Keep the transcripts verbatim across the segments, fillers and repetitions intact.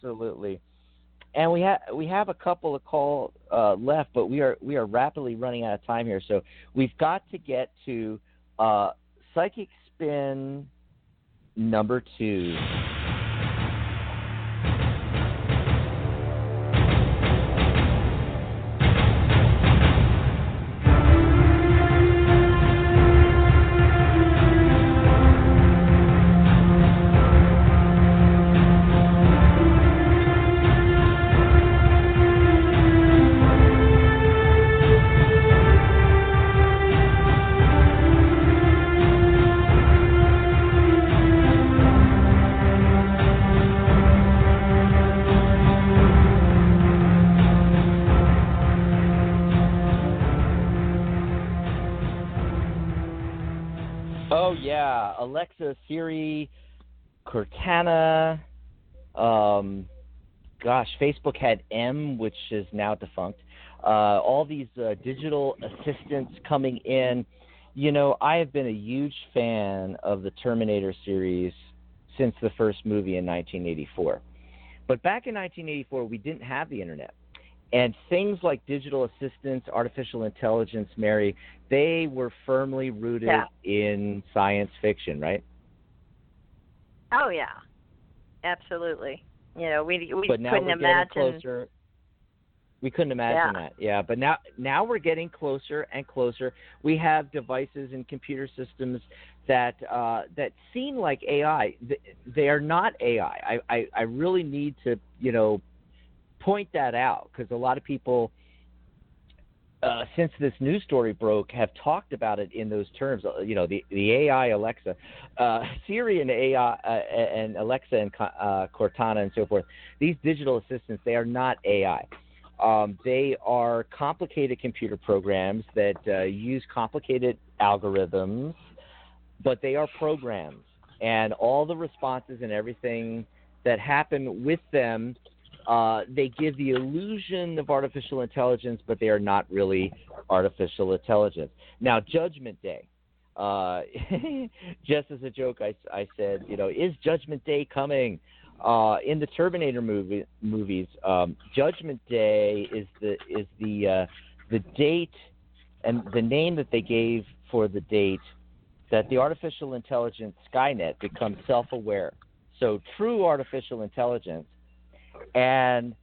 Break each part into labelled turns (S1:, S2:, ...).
S1: Absolutely. And we have we have a couple of calls uh, left, but we are we are rapidly running out of time here. So we've got to get to uh, psychic spin number two. Oh yeah, Alexa, Siri, Cortana. Um, gosh, Facebook had M, which is now defunct. Uh, all these uh, digital assistants coming in. You know, I have been a huge fan of the Terminator series since the first movie in nineteen eighty-four. But back in nineteen eighty-four, we didn't have the internet. And things like digital assistants, artificial intelligence, Mary, they were firmly rooted
S2: Yeah.
S1: in science fiction, right?
S2: Oh yeah, absolutely. You know, we we
S1: But now
S2: couldn't
S1: we're
S2: imagine.
S1: getting closer. We couldn't imagine
S2: Yeah.
S1: that. Yeah, but now now we're getting closer and closer. We have devices and computer systems that uh, that seem like A I. They are not A I. I, I, I really need to, you know, point that out, because a lot of people, uh, since this news story broke, have talked about it in those terms. Uh, You know, the the A I Alexa, uh, Siri and A I uh, and Alexa and uh, Cortana and so forth. These digital assistants, they are not A I. Um, they are complicated computer programs that uh, use complicated algorithms, but they are programs, and all the responses and everything that happen with them, uh, they give the illusion of artificial intelligence, but they are not really artificial intelligence. Now, Judgment Day. Uh, just as a joke, I, I said, you know, is Judgment Day coming? Uh, in the Terminator movie, movies, um, Judgment Day is the is the uh, the date and the name that they gave for the date that the artificial intelligence Skynet becomes self-aware. So true artificial intelligence, and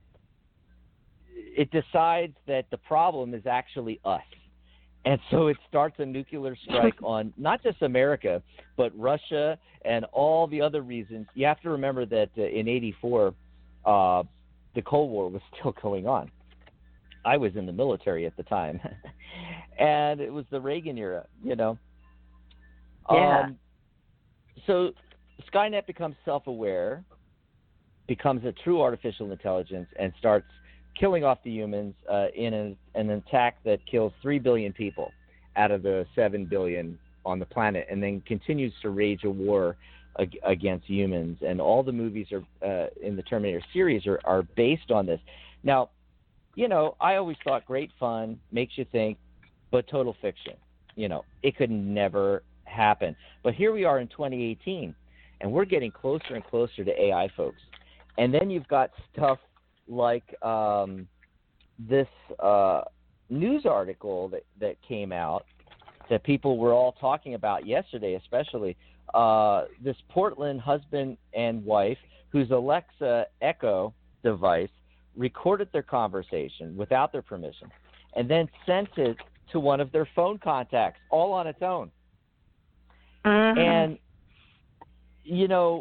S1: it decides that the problem is actually us. And so it starts a nuclear strike on not just America, but Russia and all the other reasons. You have to remember that uh, in eighty-four, uh, the Cold War was still going on. I was in the military at the time, and it was the Reagan era, you know.
S2: Yeah.
S1: Um, so Skynet becomes self-aware, becomes a true artificial intelligence, and starts killing off the humans uh, in an, an attack that kills three billion people out of the seven billion on the planet, and then continues to rage a war ag- against humans. And all the movies are uh, in the Terminator series are, are based on this. Now, you know, I always thought great fun, makes you think, but total fiction. You know, it could never happen. But here we are in twenty eighteen, and we're getting closer and closer to A I, folks. And then you've got stuff like um, this uh, news article that, that came out that people were all talking about yesterday, especially uh, this Portland husband and wife whose Alexa Echo device recorded their conversation without their permission and then sent it to one of their phone contacts all on its own.
S2: Mm-hmm.
S1: And, you know,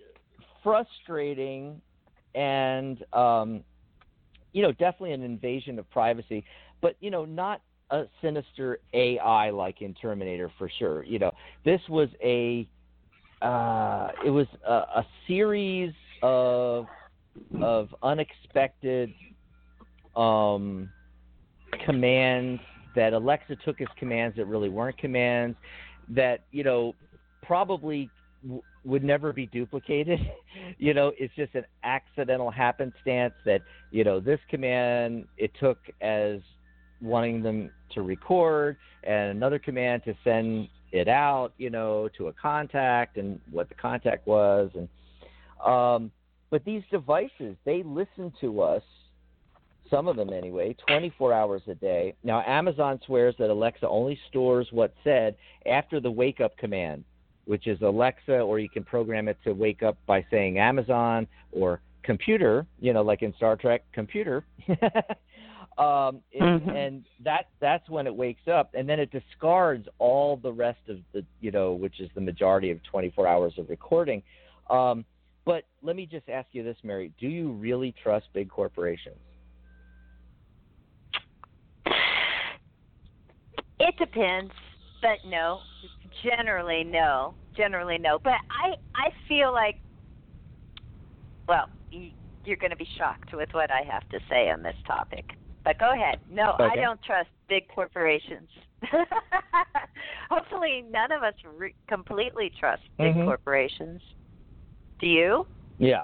S1: frustrating and, um, you know, definitely an invasion of privacy, but, you know, not a sinister A I like in Terminator for sure. You know, this was a, uh, it was a, a series of, of unexpected um, commands that Alexa took as commands that really weren't commands, that, you know, probably w- would never be duplicated. You know, it's just an accidental happenstance that, you know, this command it took as wanting them to record, and another command to send it out, you know, to a contact and what the contact was. And um, But these devices, they listen to us, some of them anyway, twenty-four hours a day. Now, Amazon swears that Alexa only stores what's said after the wake-up command, which is Alexa, or you can program it to wake up by saying Amazon or computer, you know, like in Star Trek, computer. um, it, mm-hmm. And that that's when it wakes up, and then it discards all the rest of the, you know, which is the majority of twenty-four hours of recording. Um, but let me just ask you this, Mary. Do you really trust big corporations?
S2: It depends, but no. Generally, no. Generally, no. But I, I feel like, well, you're going to be shocked with what I have to say on this topic. But go ahead. No, okay. I don't trust big corporations. Hopefully, none of us re- completely trust big mm-hmm. corporations. Do you?
S1: Yeah.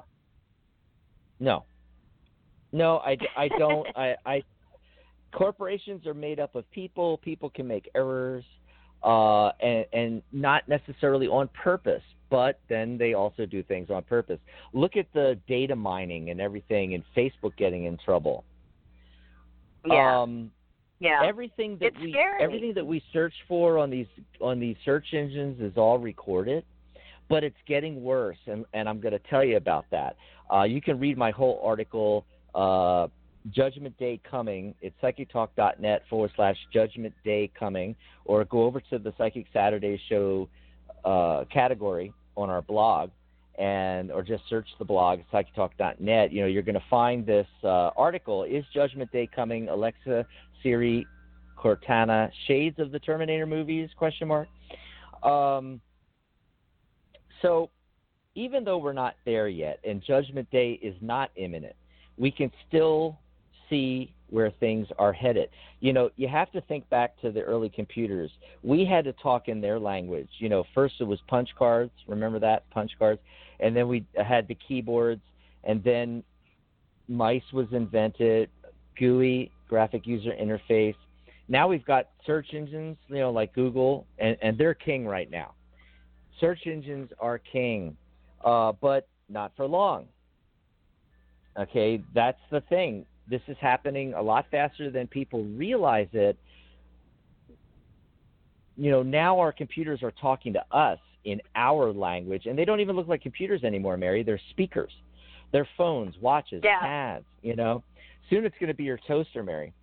S1: No. No, I, I don't. I, I corporations are made up of people. People can make errors, uh, and, and not necessarily on purpose, but then they also do things on purpose. Look at the data mining and everything, and Facebook getting in trouble.
S2: Yeah.
S1: Um,
S2: yeah.
S1: Everything that
S2: it's
S1: we
S2: scary.
S1: everything that we search for on these on these search engines is all recorded, but it's getting worse, and, and I'm going to tell you about that. Uh, you can read my whole article. Uh, Judgment Day Coming. It's psychictalk.net forward slash Judgment Day Coming, or go over to the Psychic Saturday Show uh, category on our blog, and or just search the blog psychic talk dot net. You know, you're going to find this uh, article. Is Judgment Day Coming? Alexa, Siri, Cortana, shades of the Terminator movies? Question mark. Um, so, even though we're not there yet, and Judgment Day is not imminent, we can still see where things are headed. You know, you have to think back to the early computers. We had to talk in their language. You know, first it was punch cards. Remember that? Punch cards. And then we had the keyboards. And then mice was invented, G U I, graphic user interface. Now we've got search engines, you know, like Google, and, and they're king right now. Search engines are king, uh, but not for long. Okay, that's the thing. This is happening a lot faster than people realize it. You know, now our computers are talking to us in our language, and they don't even look like computers anymore, Mary. They're speakers. They're phones, watches,
S2: yeah.
S1: pads, you know. Soon it's going to be your toaster, Mary.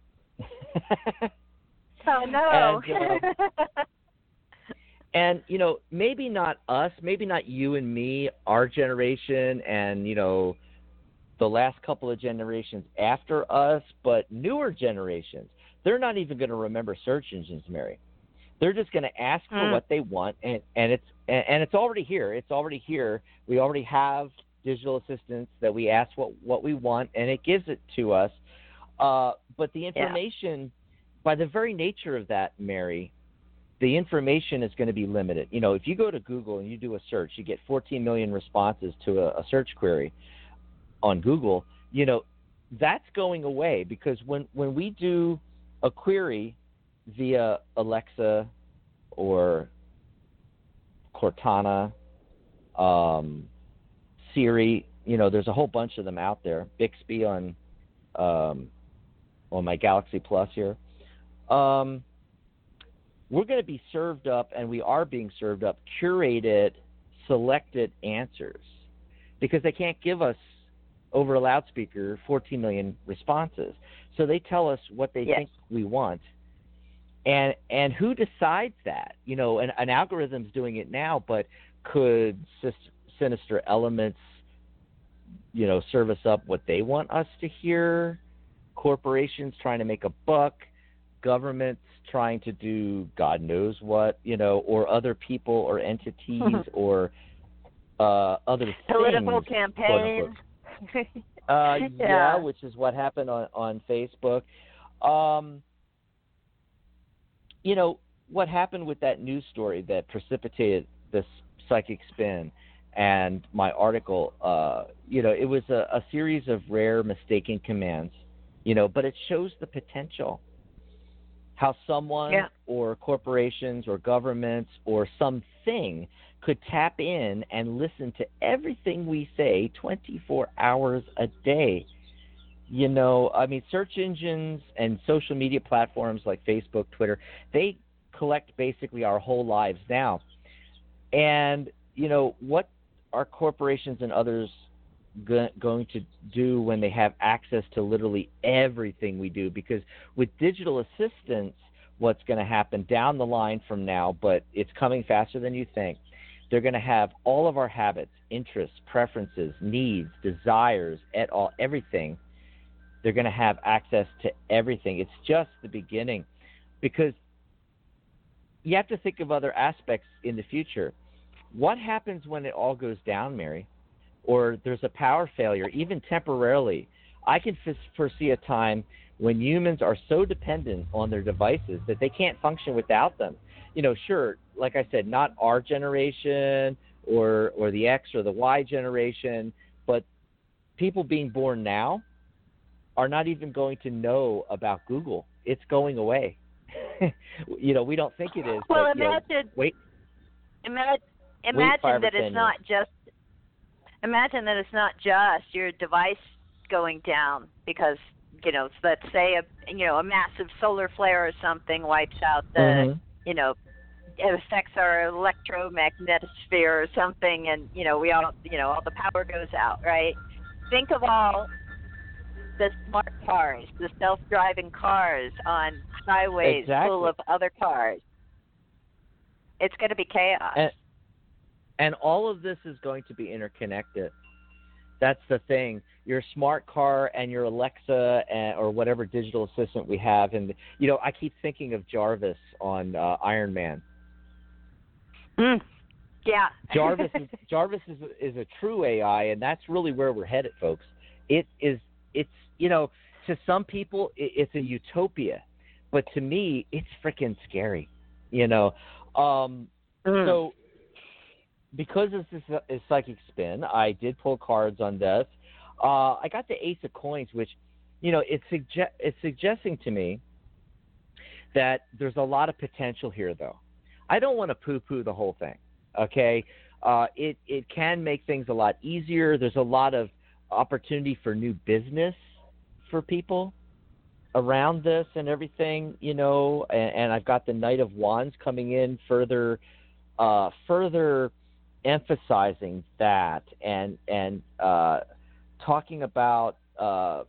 S2: Oh, no.
S1: And, uh, and, you know, maybe not us, maybe not you and me, our generation, and, you know, the last couple of generations after us, but newer generations, they're not even going to remember search engines, Mary. They're just going to ask for mm. what they want, and, and it's and, and it's already here. It's already here. We already have digital assistants that we ask what, what we want, and it gives it to us. Uh, but the information, yeah. by the very nature of that, Mary, the information is going to be limited. You know, if you go to Google and you do a search, you get fourteen million responses to a, a search query on Google. You know, that's going away, because when, when we do a query via Alexa or Cortana, um, Siri, you know, there's a whole bunch of them out there, Bixby on um, on my Galaxy Plus here. Um, we're going to be served up, and we are being served up, curated, selected answers, because they can't give us over a loudspeaker fourteen million responses. So they tell us what they yes. think we want. And and who decides that? You know, an, an algorithm's doing it now, but could Sinister Elements, you know, serve us up what they want us to hear? Corporations trying to make a buck, governments trying to do God knows what, you know, or other people or entities or uh, other
S2: political
S1: things.
S2: campaigns.
S1: uh,
S2: yeah.
S1: yeah, which is what happened on, on Facebook. Um, you know, what happened with that news story that precipitated this psychic spin and my article, uh, you know, it was a, a series of rare mistaken commands, you know, but it shows the potential. How someone
S2: yeah.
S1: or corporations or governments or something could tap in and listen to everything we say twenty-four hours a day. You know, I mean, search engines and social media platforms like Facebook, Twitter, they collect basically our whole lives now. And, you know, what are corporations and others go- going to do when they have access to literally everything we do? Because with digital assistants, what's going to happen down the line from now, but it's coming faster than you think, they're going to have all of our habits, interests, preferences, needs, desires, et al., everything. They're going to have access to everything. It's just the beginning, because you have to think of other aspects in the future. What happens when it all goes down, Mary, or there's a power failure, even temporarily? I can f- foresee a time when humans are so dependent on their devices that they can't function without them. You know, sure, like I said, not our generation or or the X or the Y generation, but people being born now are not even going to know about Google. It's going away. You know, we don't think it is.
S2: Well,
S1: but,
S2: imagine,
S1: you know, wait,
S2: imagine,
S1: wait
S2: imagine that it's not just. Imagine that it's not just your device going down because, you know, let's say a you know a massive solar flare or something wipes out the
S1: mm-hmm.
S2: you know it affects our electromagnetic sphere or something, and you know we all you know all the power goes out, right? Think of all the smart cars, the self-driving cars on highways
S1: exactly.
S2: full of other cars. It's going to be chaos.
S1: And, and all of this is going to be interconnected. That's the thing. Your smart car and your Alexa and, or whatever digital assistant we have. And, you know, I keep thinking of Jarvis on uh, Iron Man.
S2: Mm. Yeah.
S1: Jarvis is, Jarvis is, is a true A I, and that's really where we're headed, folks. It is, it's, you know, to some people, it, it's a utopia. But to me, it's freaking scary, you know. Um, mm. So because this is, is Psychic Spin, I did pull cards on this. Uh, I got the Ace of Coins, which, you know, it's, suge- it's suggesting to me that there's a lot of potential here, though. I don't want to poo-poo the whole thing, okay? Uh, it, it can make things a lot easier. There's a lot of opportunity for new business for people around this and everything, you know, and, and I've got the Knight of Wands coming in further, uh, further emphasizing that and, and uh, talking about, uh,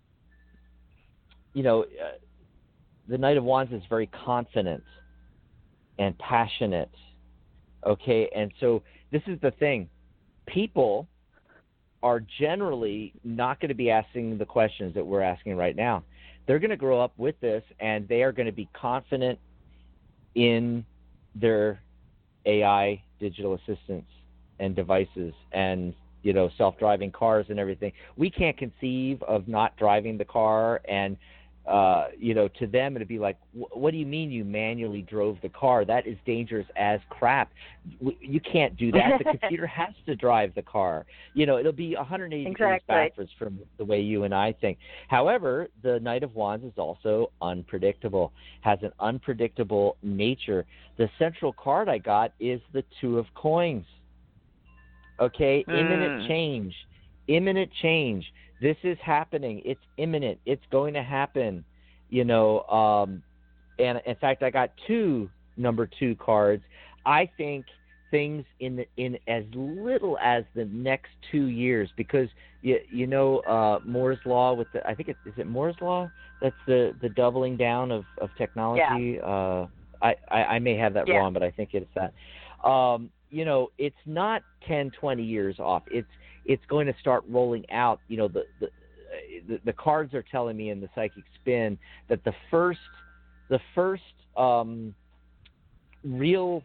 S1: you know, uh, the Knight of Wands is very confident and passionate, okay? And so this is the thing. People are generally not going to be asking the questions that we're asking right now. They're going to grow up with this, and they are going to be confident in their A I digital assistants and devices and, you know, self-driving cars and everything. We can't conceive of not driving the car, and Uh, you know, to them, it'd be like, what do you mean you manually drove the car? That is dangerous as crap. You can't do that. The computer has to drive the car. You know, it'll be one hundred eighty
S2: exactly.
S1: degrees backwards from the way you and I think. However, the Knight of Wands is also unpredictable, has an unpredictable nature. The central card I got is the Two of Coins. Okay, mm. imminent change, imminent change. This is happening. It's imminent. It's going to happen, you know. Um, and in fact, I got two number two cards. I think things in the, in as little as the next two years, because you you know uh, Moore's law with the I think it is it Moore's law. That's the, the doubling down of of technology.
S2: Yeah.
S1: Uh, I, I I may have that
S2: yeah.
S1: wrong, but I think it's that. Um, you know, it's not ten, twenty years off. It's It's going to start rolling out. You know, the, the the the cards are telling me in the Psychic Spin that the first the first um, real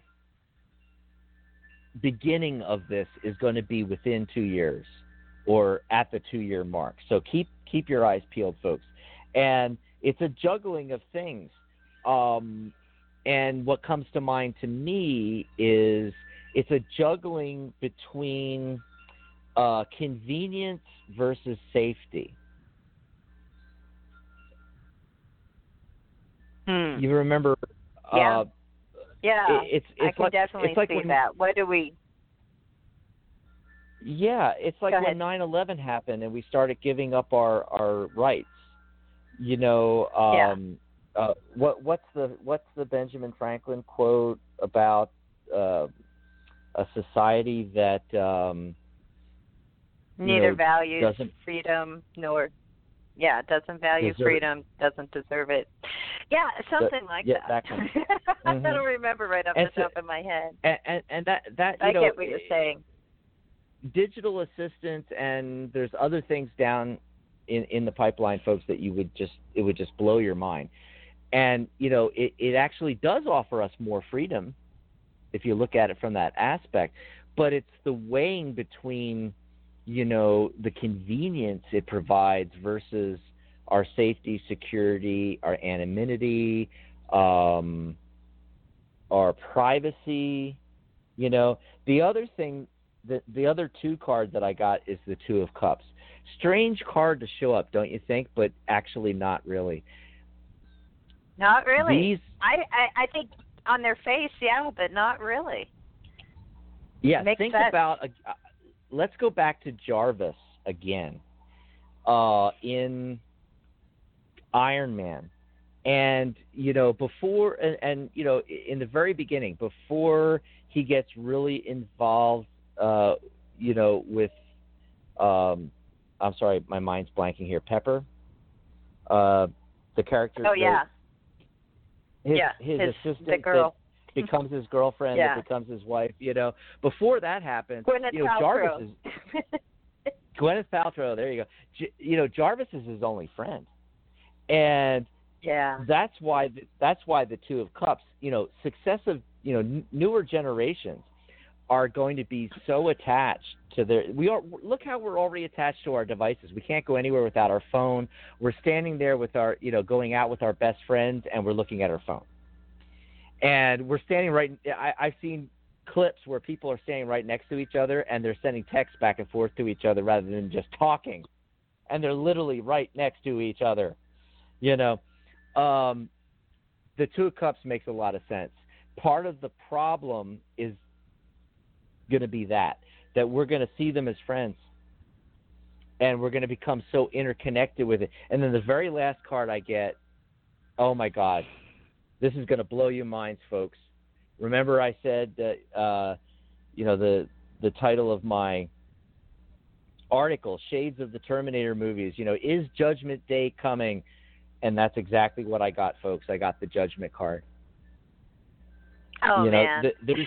S1: beginning of this is going to be within two years or at the two year mark. So keep keep your eyes peeled, folks. And it's a juggling of things. Um, and what comes to mind to me is it's a juggling between Uh, convenience versus safety.
S2: Hmm.
S1: You remember
S2: yeah.
S1: uh,
S2: Yeah,
S1: it, it's
S2: I
S1: it's
S2: can
S1: like
S2: definitely
S1: it's like
S2: see
S1: when
S2: that. What do we?
S1: yeah, it's like
S2: Go
S1: when
S2: ahead.
S1: nine eleven happened and we started giving up our our rights. You know,
S2: Yeah.
S1: um, uh, what what's the what's the Benjamin Franklin quote about uh, a society that um, you
S2: Neither
S1: know
S2: values
S1: doesn't
S2: freedom nor, yeah, doesn't value
S1: deserve
S2: freedom, doesn't deserve it. Yeah,
S1: the
S2: something like
S1: yeah
S2: that.
S1: that kind.
S2: I
S1: Mm-hmm.
S2: don't remember right off
S1: And,
S2: the
S1: so,
S2: top of my head.
S1: and and and that that you
S2: I
S1: know
S2: get what you're saying.
S1: digital assistants and there's other things down in in the pipeline, folks, that you would just it would just blow your mind. And you know it it actually does offer us more freedom if you look at it from that aspect, but it's the weighing between you know the convenience it provides versus our safety, security, our anonymity, um, our privacy. You know, the other thing, the the other two card that I got is the Two of Cups. Strange card to show up, don't you think? But actually, not really.
S2: Not really.
S1: These,
S2: I, I I think on their face, yeah, but not really.
S1: yeah.
S2: Makes
S1: think
S2: sense.
S1: about. Uh, let's go back to Jarvis again, uh, in Iron Man, and you know before, and, and you know in the very beginning, before he gets really involved, uh, you know with, um, I'm sorry, my mind's blanking here. Pepper, uh, the character.
S2: Oh yeah.
S1: The, his,
S2: yeah.
S1: his,
S2: his
S1: assistant
S2: the girl
S1: that becomes his girlfriend,
S2: yeah.
S1: that becomes his wife. You know, before that happens,
S2: Gwyneth
S1: you know,
S2: Paltrow.
S1: Jarvis is Gwyneth Paltrow. There you go. J- you know, Jarvis is his only friend, and
S2: yeah.
S1: that's why the, that's why the Two of Cups. You know, successive. You know, n- newer generations are going to be so attached to their. We are look how we're already attached to our devices. We can't go anywhere without our phone. We're standing there with our, you know, going out with our best friends, and we're looking at our phone. And we're standing right. I, I've seen clips where people are standing right next to each other, and they're sending texts back and forth to each other rather than just talking. And they're literally right next to each other. You know, um, the Two of Cups makes a lot of sense. Part of the problem is going to be that that we're going to see them as friends, and we're going to become so interconnected with it. And then the very last card I get, oh my God, this is going to blow your minds, folks. Remember I said that uh, you know the the title of my article, Shades of the Terminator Movies, you know, is Judgment Day coming? And that's exactly what I got, folks. I got the Judgment card.
S2: Oh
S1: you know,
S2: man.
S1: th-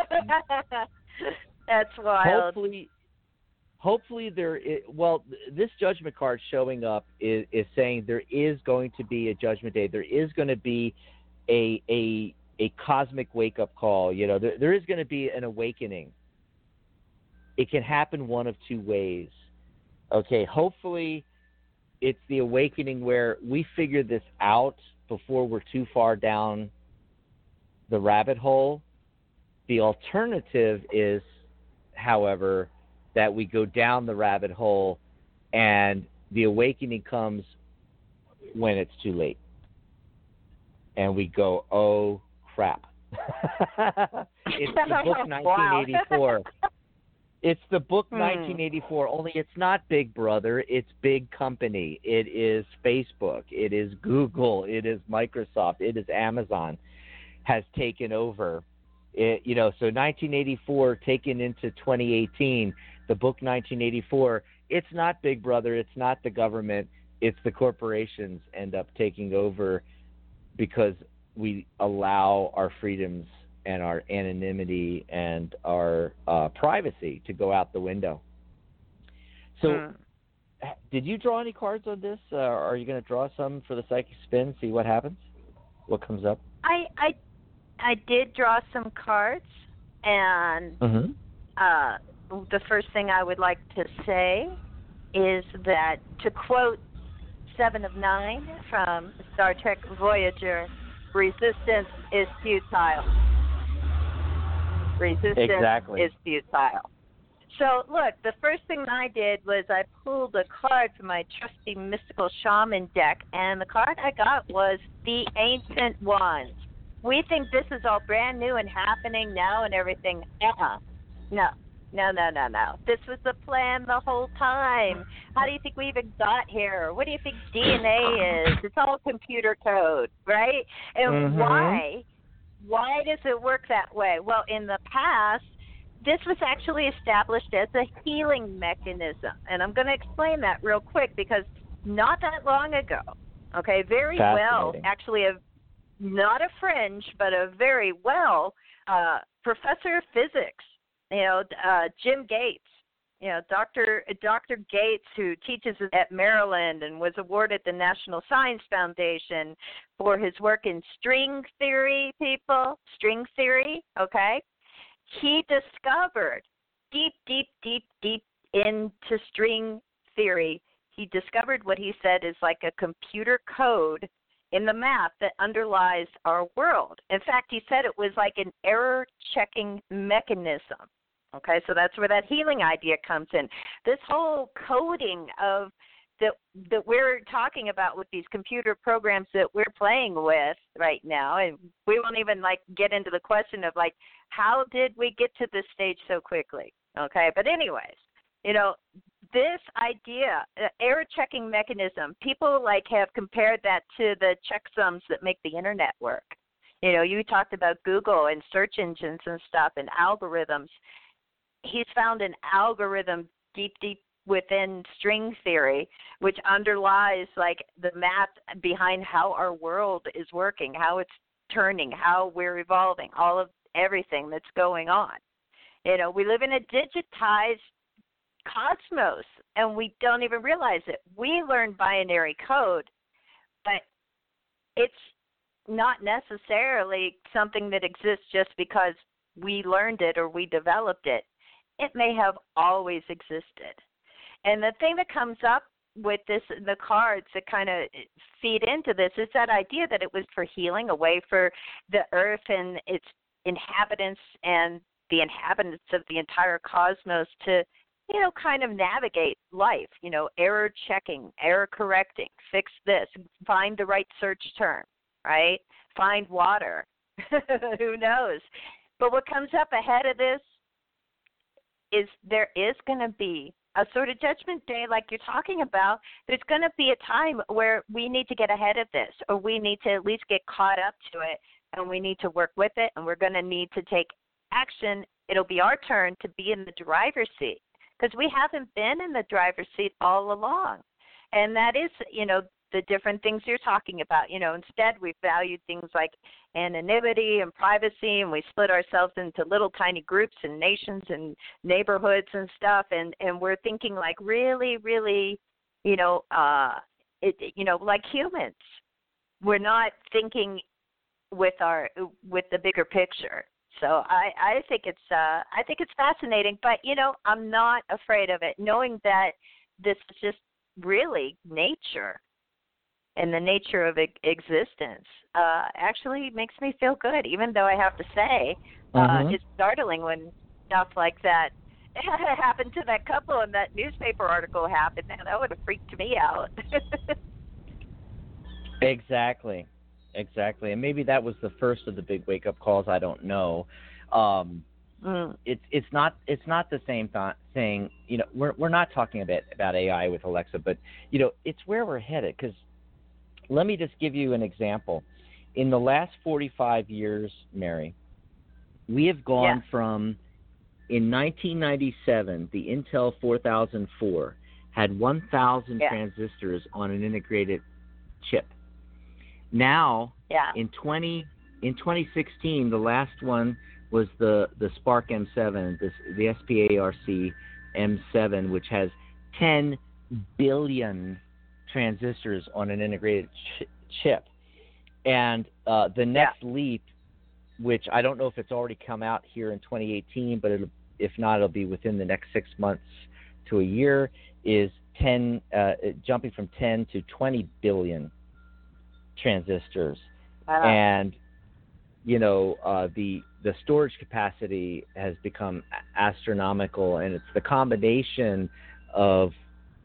S2: That's wild.
S1: Hopefully, hopefully there. Is, well, this Judgment card showing up is, is saying there is going to be a Judgment Day. There is going to be a a a cosmic wake up call. You know, there there is going to be an awakening. It can happen one of two ways. Okay, hopefully it's the awakening where we figure this out before we're too far down the rabbit hole. The alternative is, however, that we go down the rabbit hole and the awakening comes when it's too late. And we go, oh, crap. It's the book nineteen eighty-four.
S2: Wow.
S1: It's the book
S2: hmm.
S1: nineteen eighty-four, only it's not Big Brother, it's Big Company. It is Facebook, it is Google, it is Microsoft, it is Amazon has taken over. It, you know, so nineteen eighty-four taken into twenty eighteen, the book nineteen eighty-four, it's not Big Brother, it's not the government, it's the corporations end up taking over because we allow our freedoms and our anonymity and our uh, privacy to go out the window. So, hmm. did you draw any cards on this? Uh, are you going to draw some for the Psychic Spin, see what happens? What comes up?
S2: I I, I did draw some cards, and
S1: mm-hmm.
S2: uh, the first thing I would like to say is that, to quote Seven of Nine from Star Trek Voyager, resistance is futile. Resistance
S1: exactly.
S2: is futile. So, look, the first thing I did was I pulled a card from my trusty Mystical Shaman deck, and the card I got was the Ancient Ones. We think this is all brand new and happening now and everything. Uh-uh. No. No, no, no, no. This was the plan the whole time. How do you think we even got here? What do you think D N A is? It's all computer code, right? And
S1: Mm-hmm.
S2: why? Why does it work that way? Well, in the past, this was actually established as a healing mechanism. And I'm going to explain that real quick because not that long ago, okay, very well, actually a not a fringe, but a very well uh, professor of physics, you know, uh, Jim Gates, you know, Doctor Doctor Gates, who teaches at Maryland and was awarded the National Science Foundation for his work in string theory, people, string theory, okay? He discovered deep, deep, deep, deep into string theory, he discovered what he said is like a computer code in the math that underlies our world. In fact, he said it was like an error-checking mechanism. Okay, so that's where that healing idea comes in. This whole coding of that that we're talking about with these computer programs that we're playing with right now, and we won't even like get into the question of like how did we get to this stage so quickly? Okay, but anyways, you know, this idea, uh, error checking mechanism, people like have compared that to the checksums that make the internet work. You know, you talked about Google and search engines and stuff and algorithms. He's found an algorithm deep, deep within string theory, which underlies like the math behind how our world is working, how it's turning, how we're evolving, all of everything that's going on. You know, we live in a digitized cosmos, and we don't even realize it. We learn binary code, but it's not necessarily something that exists just because we learned it or we developed it. It may have always existed. And the thing that comes up with this, the cards that kind of feed into this, is that idea that it was for healing, a way for the earth and its inhabitants and the inhabitants of the entire cosmos to, you know, kind of navigate life, you know, error checking, error correcting, fix this, find the right search term, right? Find water. Who knows? But what comes up ahead of this is there is going to be a sort of judgment day like you're talking about. There's going to be a time where we need to get ahead of this, or we need to at least get caught up to it, and we need to work with it, and we're going to need to take action. It'll be our turn to be in the driver's seat, because we haven't been in the driver's seat all along. And that is, you know, the different things you're talking about. You know, instead we've valued things like anonymity and privacy, and we split ourselves into little tiny groups and nations and neighborhoods and stuff, and, and we're thinking like really, really, you know, uh, it, you know, like humans. We're not thinking with our with the bigger picture. So I, I think it's uh, I think it's fascinating, but you know, I'm not afraid of it, knowing that this is just really nature. And the nature of existence uh, actually makes me feel good, even though I have to say uh, mm-hmm. it's startling when stuff like that happened to that couple and that newspaper article happened. Man, that would have freaked me out.
S1: Exactly, exactly. And maybe that was the first of the big wake-up calls. I don't know. Um, mm. It's it's not it's not the same th- thing. You know, we're we're not talking about about A I with Alexa, but you know, it's where we're headed. Because let me just give you an example. In the last forty-five years, Mary, we have gone yeah. from, in nineteen ninety-seven, the Intel four thousand four had one thousand yeah. transistors on an integrated chip. Now, yeah. in twenty in twenty sixteen, the last one was the, the SPARC M seven, this, the S P A R C M seven, which has ten billion transistors on an integrated ch- chip. And uh, the next yeah. leap, which I don't know if it's already come out here in twenty eighteen, but it'll, if not, it'll be within the next six months to a year, is ten, uh, jumping from ten to twenty billion transistors. Wow. And, you know, uh, the the storage capacity has become astronomical, and it's the combination of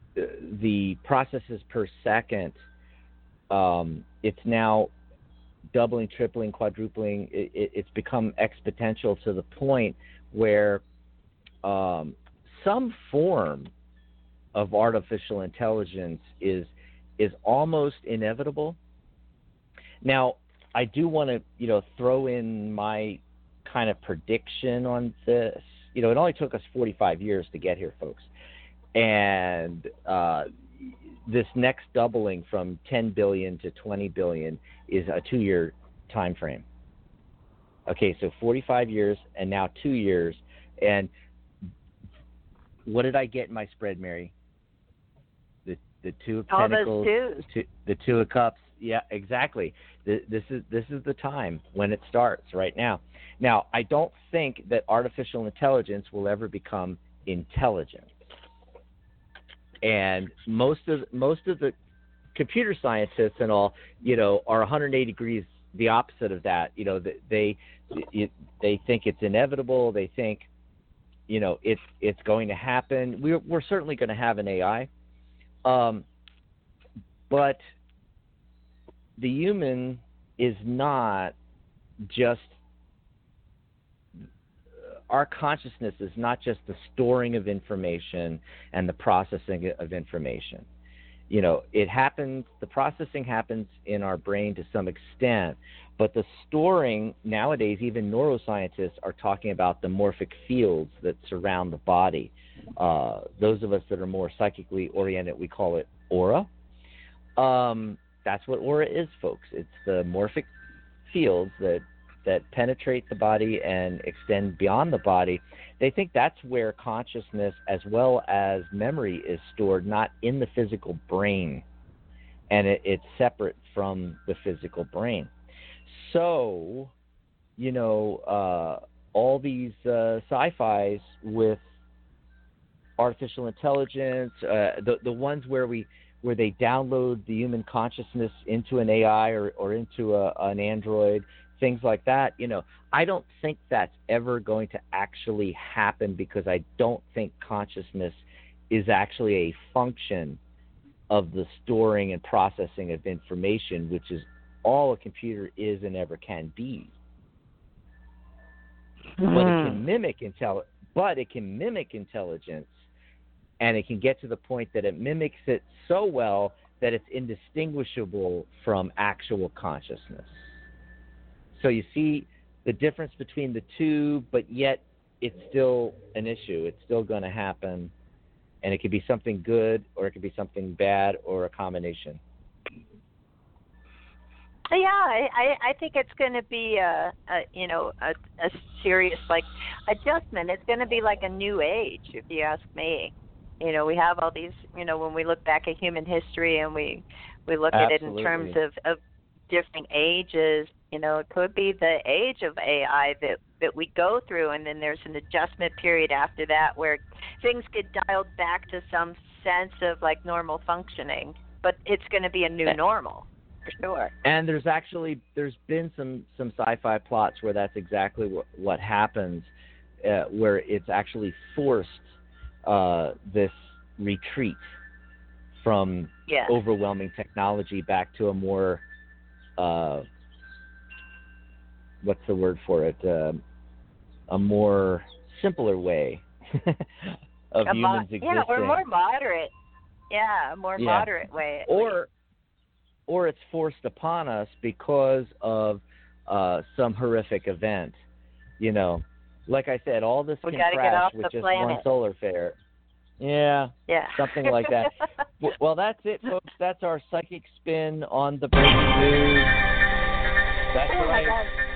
S1: the processes per second. Um, it's now doubling, tripling, quadrupling. It, it, it's become exponential to the point where um, some form of artificial intelligence is is almost inevitable. Now, I do want to, you know, throw in my kind of prediction on this. You know, it only took us forty-five years to get here, folks. And uh, this next doubling from ten billion to twenty billion is a two-year time frame. Okay, so forty-five years and now two years. And what did I get in my spread, Mary? The the two of
S2: All
S1: pentacles,
S2: those
S1: two, the two of cups. Yeah, exactly. The, this is this is the time when it starts right now. Now, I don't think that artificial intelligence will ever become intelligent. And most of most of the computer scientists and all, you know, are one hundred eighty degrees the opposite of that. You know, they they, they think it's inevitable. They think, you know, it's it's going to happen. We're we're certainly going to have an A I, um, but the human is not just. Our consciousness is not just the storing of information and the processing of information. You know, it happens, the processing happens in our brain to some extent, but the storing, nowadays, even neuroscientists are talking about the morphic fields that surround the body. Uh, those of us that are more psychically oriented, we call it aura. Um, that's what aura is, folks. It's the morphic fields that that penetrate the body and extend beyond the body. They think that's where consciousness as well as memory is stored, not in the physical brain. And it, it's separate from the physical brain. So, you know, uh, all these uh, sci-fis with artificial intelligence, uh, the, the ones where we where they download the human consciousness into an A I or, or into a, an android, things like that, you know, I don't think that's ever going to actually happen because I don't think consciousness is actually a function of the storing and processing of information, which is all a computer is and ever can be. Mm-hmm. But it can mimic intelli- but it can mimic intelligence, and it can get to the point that it mimics it so well that it's indistinguishable from actual consciousness. So you see the difference between the two, but yet it's still an issue. It's still going to happen, and it could be something good or it could be something bad or a combination.
S2: Yeah, I, I think it's going to be a, a you know a, a serious like adjustment. It's going to be like a new age, if you ask me. You know, we have all these. You know, when we look back at human history and we we look Absolutely. At it in terms of, of different ages. You know, it could be the age of A I that, that we go through, and then there's an adjustment period after that where things get dialed back to some sense of, like, normal functioning. But it's going to be a new normal, for sure.
S1: And there's actually, there's been some, some sci-fi plots where that's exactly what, what happens, uh, where it's actually forced uh, this retreat from
S2: yeah.
S1: overwhelming technology back to a more... Uh, what's the word for it? Uh, a more simpler way of
S2: a
S1: humans
S2: mo-
S1: existing.
S2: Yeah, or more moderate. Yeah, a more
S1: yeah.
S2: moderate way.
S1: Or, or it's forced upon us because of uh, some horrific event. You know, like I said, all this
S2: we
S1: can crash with just
S2: planet.
S1: one solar flare. Yeah,
S2: yeah,
S1: something like that. Well, that's it, folks. That's our psychic spin on the breaking news. That's
S2: oh
S1: right.
S2: My God.